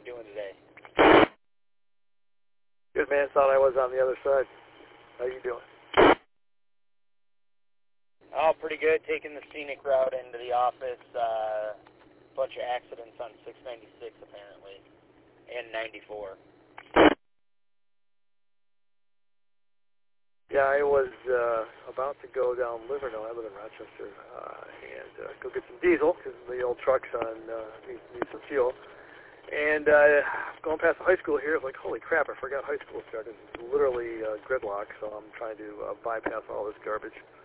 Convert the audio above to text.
you doing today? Good, man. Thought I was on the other side. How you doing? Oh, pretty good. Taking the scenic route into the office. Bunch of accidents on 696 apparently, and 94. Yeah, I was about to go down Livernois. I live in Rochester, and go get some diesel because the old truck's on need some fuel. And going past the high school here, it's like, holy crap! I forgot high school started. It's literally gridlock, so I'm trying to bypass all this garbage.